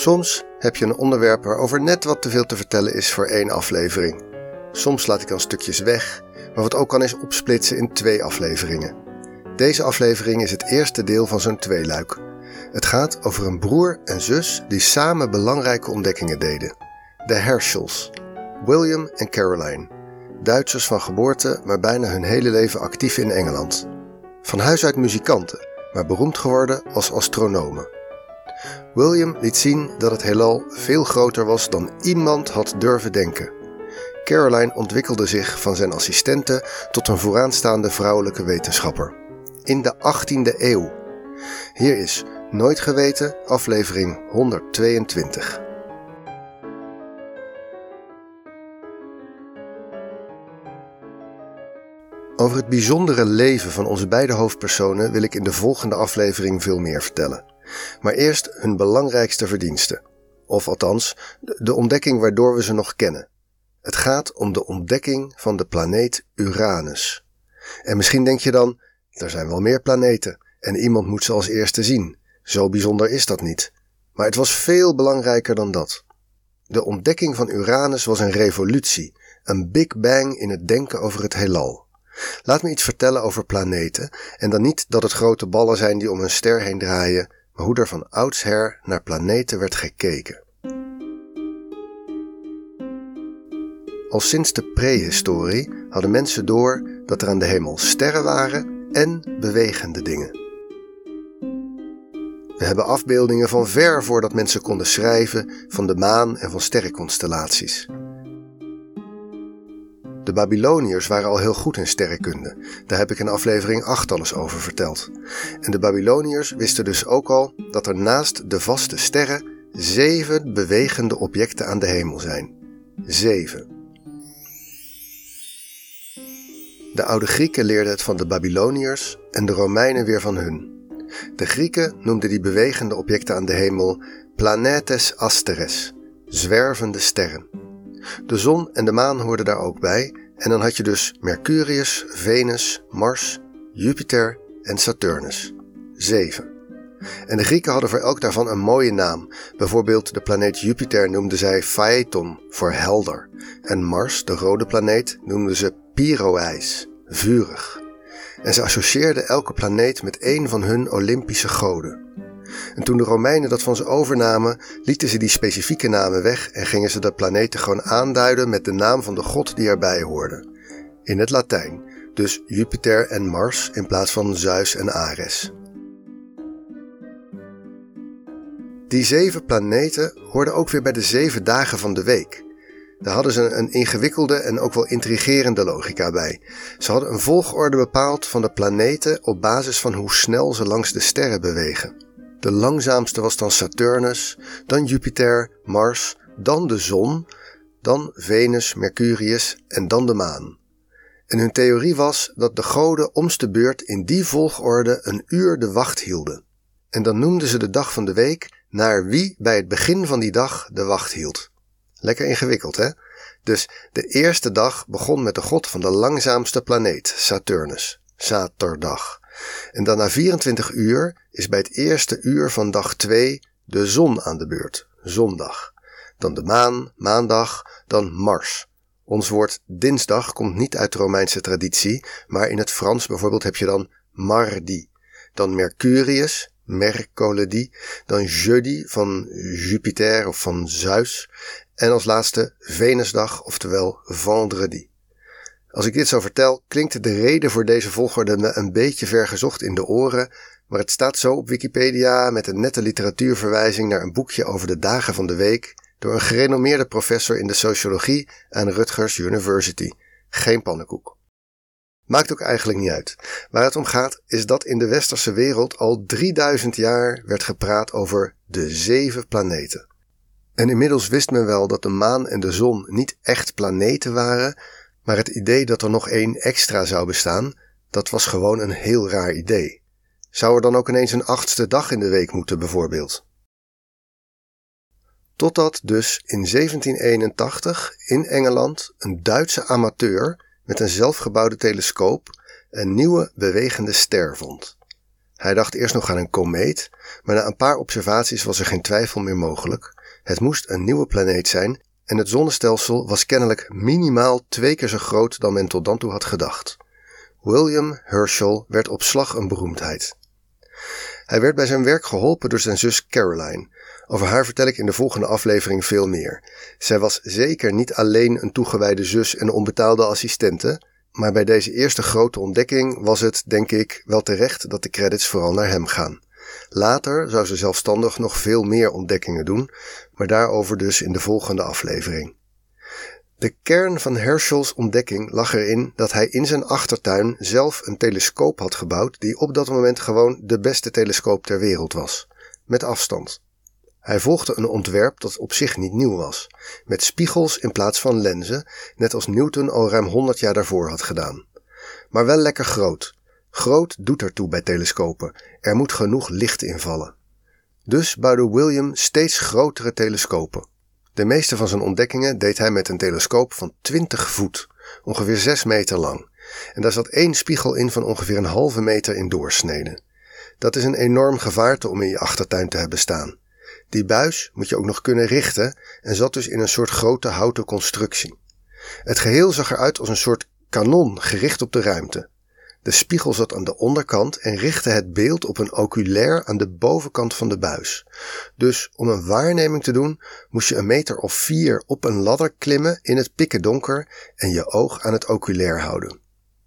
Soms heb je een onderwerp waarover net wat te veel te vertellen is voor 1 aflevering. Soms laat ik dan stukjes weg, maar wat ook kan is opsplitsen in 2 afleveringen. Deze aflevering is het eerste deel van zo'n tweeluik. Het gaat over een broer en zus die samen belangrijke ontdekkingen deden. De Herschels, William en Caroline. Duitsers van geboorte, maar bijna hun hele leven actief in Engeland. Van huis uit muzikanten, maar beroemd geworden als astronomen. William liet zien dat het heelal veel groter was dan iemand had durven denken. Caroline ontwikkelde zich van zijn assistente tot een vooraanstaande vrouwelijke wetenschapper. In de 18e eeuw. Hier is Nooit Geweten, aflevering 122. Over het bijzondere leven van onze beide hoofdpersonen wil ik in de volgende aflevering veel meer vertellen. Maar eerst hun belangrijkste verdiensten. Of althans, de ontdekking waardoor we ze nog kennen. Het gaat om de ontdekking van de planeet Uranus. En misschien denk je dan, er zijn wel meer planeten en iemand moet ze als eerste zien. Zo bijzonder is dat niet. Maar het was veel belangrijker dan dat. De ontdekking van Uranus was een revolutie, een Big Bang in het denken over het heelal. Laat me iets vertellen over planeten, en dan niet dat het grote ballen zijn die om een ster heen draaien, maar hoe er van oudsher naar planeten werd gekeken. Al sinds de prehistorie hadden mensen door dat er aan de hemel sterren waren en bewegende dingen. We hebben afbeeldingen van ver voordat mensen konden schrijven van de maan en van sterrenconstellaties. De Babyloniërs waren al heel goed in sterrenkunde. Daar heb ik in aflevering 8 al eens over verteld. En de Babyloniërs wisten dus ook al dat er naast de vaste sterren 7 bewegende objecten aan de hemel zijn. 7. De oude Grieken leerden het van de Babyloniërs en de Romeinen weer van hun. De Grieken noemden die bewegende objecten aan de hemel planetes asteres, zwervende sterren. De zon en de maan hoorden daar ook bij en dan had je dus Mercurius, Venus, Mars, Jupiter en Saturnus. 7. En de Grieken hadden voor elk daarvan een mooie naam. Bijvoorbeeld de planeet Jupiter noemden zij Phaeton voor helder. En Mars, de rode planeet, noemden ze Pyroeis, vurig. En ze associeerden elke planeet met een van hun Olympische goden. En toen de Romeinen dat van ze overnamen, lieten ze die specifieke namen weg en gingen ze de planeten gewoon aanduiden met de naam van de god die erbij hoorde. In het Latijn, dus Jupiter en Mars in plaats van Zeus en Ares. Die 7 planeten hoorden ook weer bij de 7 dagen van de week. Daar hadden ze een ingewikkelde en ook wel intrigerende logica bij. Ze hadden een volgorde bepaald van de planeten op basis van hoe snel ze langs de sterren bewegen. De langzaamste was dan Saturnus, dan Jupiter, Mars, dan de zon, dan Venus, Mercurius en dan de maan. En hun theorie was dat de goden om de beurt in die volgorde een uur de wacht hielden. En dan noemden ze de dag van de week naar wie bij het begin van die dag de wacht hield. Lekker ingewikkeld, hè? Dus de eerste dag begon met de god van de langzaamste planeet, Saturnus, Saterdag. En dan na 24 uur is bij het eerste uur van dag 2 de zon aan de beurt, zondag. Dan de maan, maandag, dan Mars. Ons woord dinsdag komt niet uit de Romeinse traditie, maar in het Frans bijvoorbeeld heb je dan mardi. Dan Mercurius, mercredi, dan jeudi van Jupiter of van Zeus en als laatste Venusdag, oftewel vendredi. Als ik dit zo vertel, klinkt de reden voor deze volgorde me een beetje vergezocht in de oren, maar het staat zo op Wikipedia met een nette literatuurverwijzing naar een boekje over de dagen van de week door een gerenommeerde professor in de sociologie aan Rutgers University. Geen pannenkoek. Maakt ook eigenlijk niet uit. Waar het om gaat is dat in de westerse wereld al 3000 jaar werd gepraat over de 7 planeten. En inmiddels wist men wel dat de maan en de zon niet echt planeten waren, maar het idee dat er nog 1 extra zou bestaan, dat was gewoon een heel raar idee. Zou er dan ook ineens een 8e dag in de week moeten bijvoorbeeld? Totdat dus in 1781 in Engeland een Duitse amateur met een zelfgebouwde telescoop een nieuwe bewegende ster vond. Hij dacht eerst nog aan een komeet, maar na een paar observaties was er geen twijfel meer mogelijk. Het moest een nieuwe planeet zijn en het zonnestelsel was kennelijk minimaal 2 keer zo groot dan men tot dan toe had gedacht. William Herschel werd op slag een beroemdheid. Hij werd bij zijn werk geholpen door zijn zus Caroline. Over haar vertel ik in de volgende aflevering veel meer. Zij was zeker niet alleen een toegewijde zus en onbetaalde assistente, maar bij deze eerste grote ontdekking was het, denk ik, wel terecht dat de credits vooral naar hem gaan. Later zou ze zelfstandig nog veel meer ontdekkingen doen, maar daarover dus in de volgende aflevering. De kern van Herschels ontdekking lag erin dat hij in zijn achtertuin zelf een telescoop had gebouwd die op dat moment gewoon de beste telescoop ter wereld was, met afstand. Hij volgde een ontwerp dat op zich niet nieuw was, met spiegels in plaats van lenzen, net als Newton al ruim 100 jaar daarvoor had gedaan. Maar wel lekker groot. Groot doet ertoe bij telescopen, er moet genoeg licht invallen. Dus bouwde William steeds grotere telescopen. De meeste van zijn ontdekkingen deed hij met een telescoop van 20 voet, ongeveer 6 meter lang. En daar zat 1 spiegel in van ongeveer een halve meter in doorsnede. Dat is een enorm gevaarte om in je achtertuin te hebben staan. Die buis moet je ook nog kunnen richten en zat dus in een soort grote houten constructie. Het geheel zag eruit als een soort kanon gericht op de ruimte. De spiegel zat aan de onderkant en richtte het beeld op een oculair aan de bovenkant van de buis. Dus om een waarneming te doen moest je 1 meter of 4 op een ladder klimmen in het pikkendonker en je oog aan het oculair houden.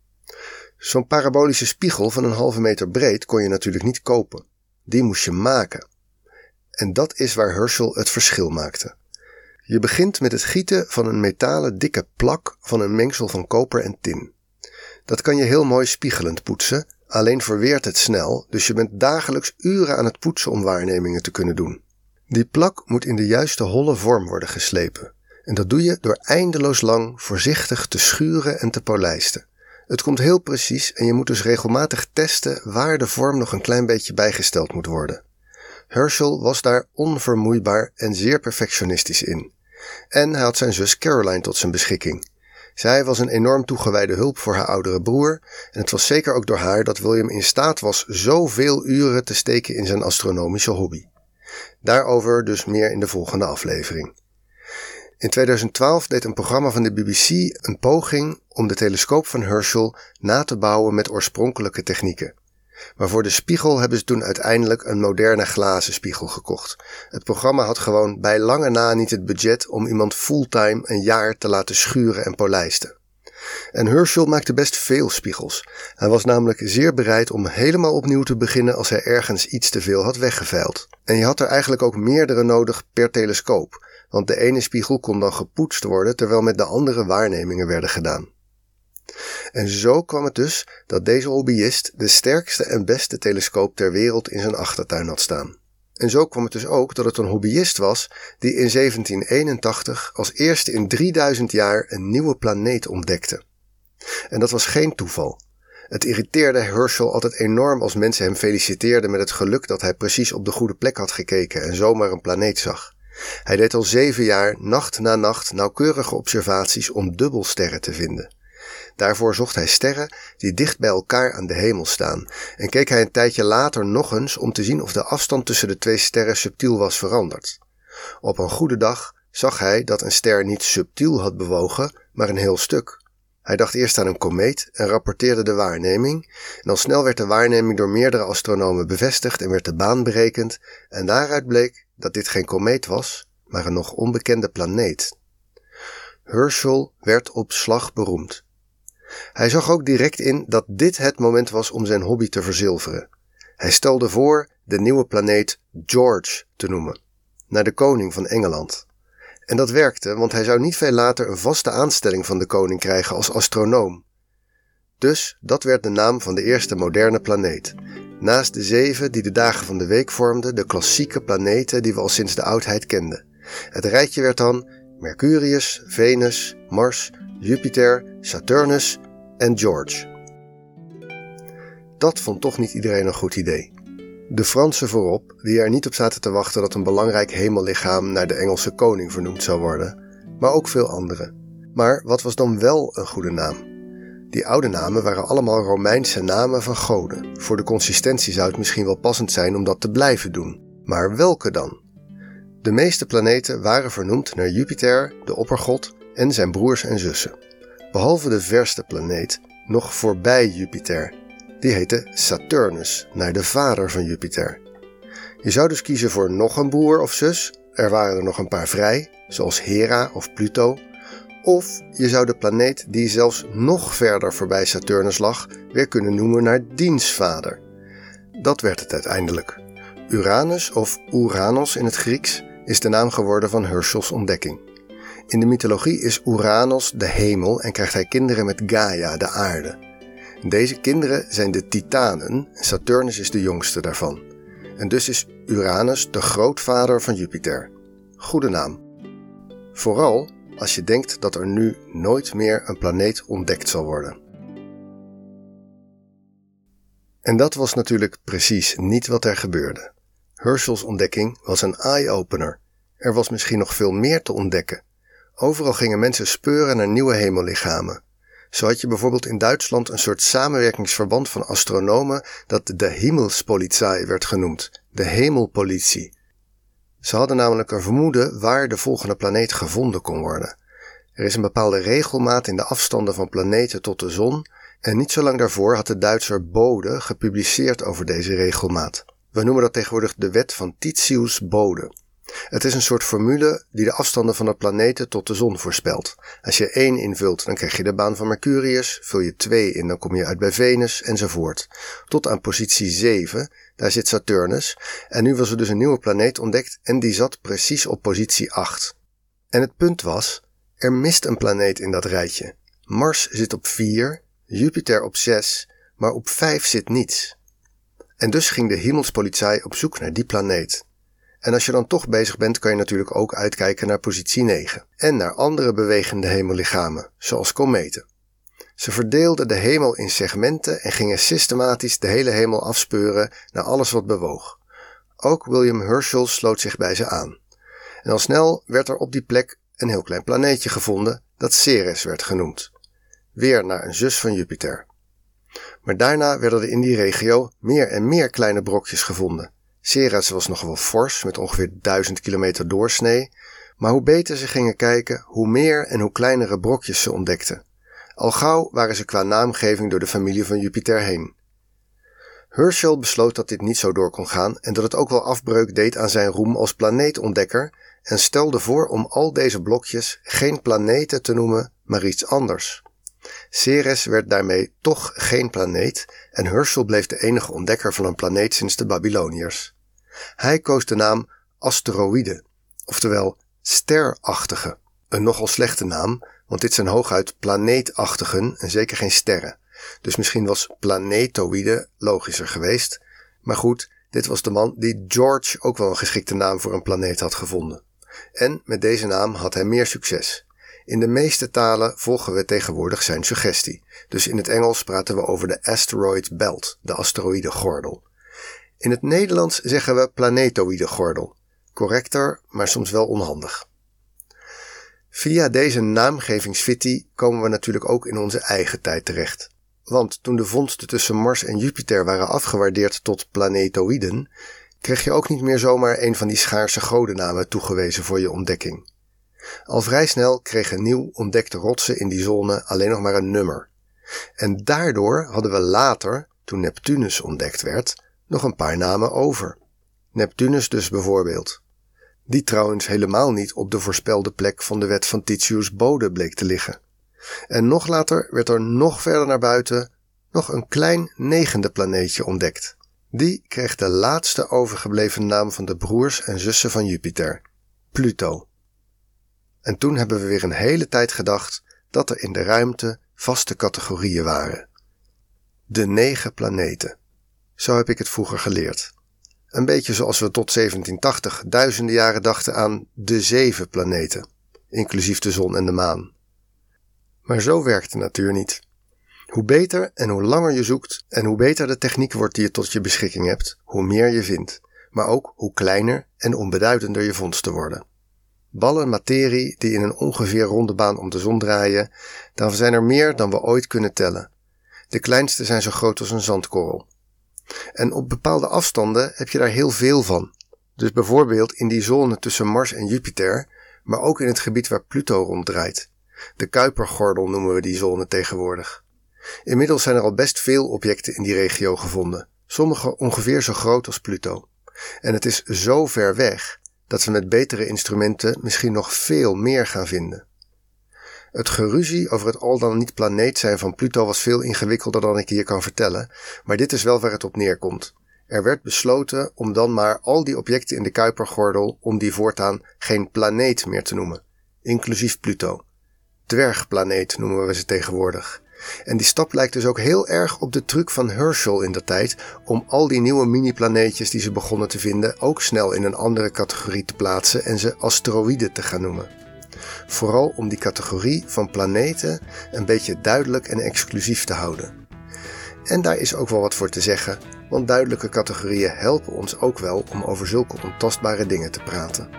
Zo'n parabolische spiegel van een halve meter breed kon je natuurlijk niet kopen. Die moest je maken. En dat is waar Herschel het verschil maakte. Je begint met het gieten van een metalen dikke plak van een mengsel van koper en tin. Dat kan je heel mooi spiegelend poetsen, alleen verweert het snel, dus je bent dagelijks uren aan het poetsen om waarnemingen te kunnen doen. Die plak moet in de juiste holle vorm worden geslepen. En dat doe je door eindeloos lang voorzichtig te schuren en te polijsten. Het komt heel precies en je moet dus regelmatig testen waar de vorm nog een klein beetje bijgesteld moet worden. Herschel was daar onvermoeibaar en zeer perfectionistisch in. En hij had zijn zus Caroline tot zijn beschikking. Zij was een enorm toegewijde hulp voor haar oudere broer en het was zeker ook door haar dat William in staat was zoveel uren te steken in zijn astronomische hobby. Daarover dus meer in de volgende aflevering. In 2012 deed een programma van de BBC een poging om de telescoop van Herschel na te bouwen met oorspronkelijke technieken. Maar voor de spiegel hebben ze toen uiteindelijk een moderne glazen spiegel gekocht. Het programma had gewoon bij lange na niet het budget om iemand fulltime een jaar te laten schuren en polijsten. En Herschel maakte best veel spiegels. Hij was namelijk zeer bereid om helemaal opnieuw te beginnen als hij ergens iets te veel had weggeveild. En je had er eigenlijk ook meerdere nodig per telescoop, want de ene spiegel kon dan gepoetst worden terwijl met de andere waarnemingen werden gedaan. En zo kwam het dus dat deze hobbyist de sterkste en beste telescoop ter wereld in zijn achtertuin had staan. En zo kwam het dus ook dat het een hobbyist was die in 1781 als eerste in 3000 jaar een nieuwe planeet ontdekte. En dat was geen toeval. Het irriteerde Herschel altijd enorm als mensen hem feliciteerden met het geluk dat hij precies op de goede plek had gekeken en zomaar een planeet zag. Hij deed al 7 jaar nacht na nacht nauwkeurige observaties om dubbelsterren te vinden. Daarvoor zocht hij sterren die dicht bij elkaar aan de hemel staan en keek hij een tijdje later nog eens om te zien of de afstand tussen de 2 sterren subtiel was veranderd. Op een goede dag zag hij dat een ster niet subtiel had bewogen, maar een heel stuk. Hij dacht eerst aan een komeet en rapporteerde de waarneming en al snel werd de waarneming door meerdere astronomen bevestigd en werd de baan berekend en daaruit bleek dat dit geen komeet was, maar een nog onbekende planeet. Herschel werd op slag beroemd. Hij zag ook direct in dat dit het moment was om zijn hobby te verzilveren. Hij stelde voor de nieuwe planeet George te noemen, naar de koning van Engeland. En dat werkte, want hij zou niet veel later een vaste aanstelling van de koning krijgen als astronoom. Dus dat werd de naam van de eerste moderne planeet. Naast de 7 die de dagen van de week vormden, de klassieke planeten die we al sinds de oudheid kenden. Het rijtje werd dan Mercurius, Venus, Mars, Jupiter, Saturnus en George. Dat vond toch niet iedereen een goed idee. De Fransen voorop, die er niet op zaten te wachten dat een belangrijk hemellichaam naar de Engelse koning vernoemd zou worden, maar ook veel anderen. Maar wat was dan wel een goede naam? Die oude namen waren allemaal Romeinse namen van goden. Voor de consistentie zou het misschien wel passend zijn om dat te blijven doen. Maar welke dan? De meeste planeten waren vernoemd naar Jupiter, de oppergod, en zijn broers en zussen. Behalve de verste planeet, nog voorbij Jupiter. Die heette Saturnus, naar de vader van Jupiter. Je zou dus kiezen voor nog een broer of zus. Er waren er nog een paar vrij, zoals Hera of Pluto. Of je zou de planeet die zelfs nog verder voorbij Saturnus lag, weer kunnen noemen naar diens vader. Dat werd het uiteindelijk. Uranus of Uranos in het Grieks is de naam geworden van Herschels ontdekking. In de mythologie is Uranos de hemel en krijgt hij kinderen met Gaia, de aarde. Deze kinderen zijn de Titanen en Saturnus is de jongste daarvan. En dus is Uranus de grootvader van Jupiter. Goede naam. Vooral als je denkt dat er nu nooit meer een planeet ontdekt zal worden. En dat was natuurlijk precies niet wat er gebeurde. Herschels ontdekking was een eye-opener. Er was misschien nog veel meer te ontdekken. Overal gingen mensen speuren naar nieuwe hemellichamen. Zo had je bijvoorbeeld in Duitsland een soort samenwerkingsverband van astronomen dat de Himmelspolizei werd genoemd, de hemelpolitie. Ze hadden namelijk een vermoeden waar de volgende planeet gevonden kon worden. Er is een bepaalde regelmaat in de afstanden van planeten tot de zon en niet zo lang daarvoor had de Duitser Bode gepubliceerd over deze regelmaat. We noemen dat tegenwoordig de wet van Titius-Bode. Het is een soort formule die de afstanden van de planeten tot de zon voorspelt. Als je 1 invult, dan krijg je de baan van Mercurius, vul je 2 in, dan kom je uit bij Venus, enzovoort. Tot aan positie 7, daar zit Saturnus, en nu was er dus een nieuwe planeet ontdekt en die zat precies op positie 8. En het punt was, er mist een planeet in dat rijtje. Mars zit op 4, Jupiter op 6, maar op 5 zit niets. En dus ging de Himmelspolizei op zoek naar die planeet. En als je dan toch bezig bent, kan je natuurlijk ook uitkijken naar positie 9. En naar andere bewegende hemellichamen, zoals kometen. Ze verdeelden de hemel in segmenten en gingen systematisch de hele hemel afspeuren naar alles wat bewoog. Ook William Herschel sloot zich bij ze aan. En al snel werd er op die plek een heel klein planeetje gevonden dat Ceres werd genoemd. Weer naar een zus van Jupiter. Maar daarna werden er in die regio meer en meer kleine brokjes gevonden. Ceres was nog wel fors, met ongeveer 1000 kilometer doorsnee, maar hoe beter ze gingen kijken, hoe meer en hoe kleinere brokjes ze ontdekten. Al gauw waren ze qua naamgeving door de familie van Jupiter heen. Herschel besloot dat dit niet zo door kon gaan en dat het ook wel afbreuk deed aan zijn roem als planeetontdekker en stelde voor om al deze blokjes geen planeten te noemen, maar iets anders. Ceres werd daarmee toch geen planeet en Herschel bleef de enige ontdekker van een planeet sinds de Babyloniërs. Hij koos de naam asteroïde, oftewel sterachtige. Een nogal slechte naam, want dit zijn hooguit planeetachtigen en zeker geen sterren. Dus misschien was planetoïde logischer geweest. Maar goed, dit was de man die George ook wel een geschikte naam voor een planeet had gevonden. En met deze naam had hij meer succes. In de meeste talen volgen we tegenwoordig zijn suggestie. Dus in het Engels praten we over de asteroid belt, de asteroïdengordel. In het Nederlands zeggen we planetoïdegordel. Correcter, maar soms wel onhandig. Via deze naamgevingsfitty komen we natuurlijk ook in onze eigen tijd terecht. Want toen de vondsten tussen Mars en Jupiter waren afgewaardeerd tot planetoïden, kreeg je ook niet meer zomaar een van die schaarse godennamen toegewezen voor je ontdekking. Al vrij snel kregen nieuw ontdekte rotsen in die zone alleen nog maar een nummer. En daardoor hadden we later, toen Neptunus ontdekt werd, nog een paar namen over. Neptunus dus bijvoorbeeld. Die trouwens helemaal niet op de voorspelde plek van de wet van Titius-Bode bleek te liggen. En nog later werd er nog verder naar buiten nog een klein 9e planeetje ontdekt. Die kreeg de laatste overgebleven naam van de broers en zussen van Jupiter, Pluto. En toen hebben we weer een hele tijd gedacht dat er in de ruimte vaste categorieën waren. De 9 planeten. Zo heb ik het vroeger geleerd. Een beetje zoals we tot 1780 duizenden jaren dachten aan de 7 planeten, inclusief de zon en de maan. Maar zo werkt de natuur niet. Hoe beter en hoe langer je zoekt en hoe beter de techniek wordt die je tot je beschikking hebt, hoe meer je vindt, maar ook hoe kleiner en onbeduidender je vondsten worden. Ballen materie die in een ongeveer ronde baan om de zon draaien, dan zijn er meer dan we ooit kunnen tellen. De kleinste zijn zo groot als een zandkorrel. En op bepaalde afstanden heb je daar heel veel van. Dus bijvoorbeeld in die zone tussen Mars en Jupiter, maar ook in het gebied waar Pluto ronddraait. De Kuipergordel noemen we die zone tegenwoordig. Inmiddels zijn er al best veel objecten in die regio gevonden, sommige ongeveer zo groot als Pluto. En het is zo ver weg dat we met betere instrumenten misschien nog veel meer gaan vinden. Het geruzie over het al dan niet planeet zijn van Pluto was veel ingewikkelder dan ik hier kan vertellen, maar dit is wel waar het op neerkomt. Er werd besloten om dan maar al die objecten in de Kuipergordel om die voortaan geen planeet meer te noemen, inclusief Pluto. Dwergplaneet noemen we ze tegenwoordig. En die stap lijkt dus ook heel erg op de truc van Herschel in der tijd om al die nieuwe mini-planeetjes die ze begonnen te vinden ook snel in een andere categorie te plaatsen en ze asteroïden te gaan noemen. Vooral om die categorie van planeten een beetje duidelijk en exclusief te houden. En daar is ook wel wat voor te zeggen, want duidelijke categorieën helpen ons ook wel om over zulke ontastbare dingen te praten.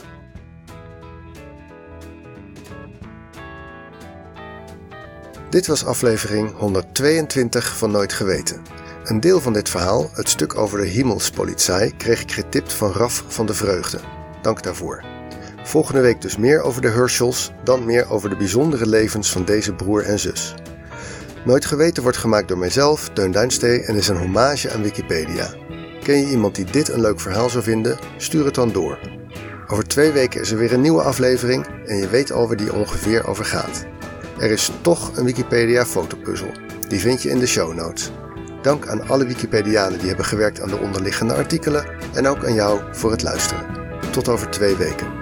Dit was aflevering 122 van Nooit Geweten. Een deel van dit verhaal, het stuk over de Himmelspolizei, kreeg ik getipt van Raf van de Vreugde. Dank daarvoor. Volgende week dus meer over de Herschels, dan meer over de bijzondere levens van deze broer en zus. Nooit Geweten wordt gemaakt door mijzelf, Teun Duinstee, en is een hommage aan Wikipedia. Ken je iemand die dit een leuk verhaal zou vinden? Stuur het dan door. Over 2 weken is er weer een nieuwe aflevering en je weet al waar die ongeveer over gaat. Er is toch een Wikipedia fotopuzzel. Die vind je in de show notes. Dank aan alle Wikipedianen die hebben gewerkt aan de onderliggende artikelen en ook aan jou voor het luisteren. Tot over 2 weken.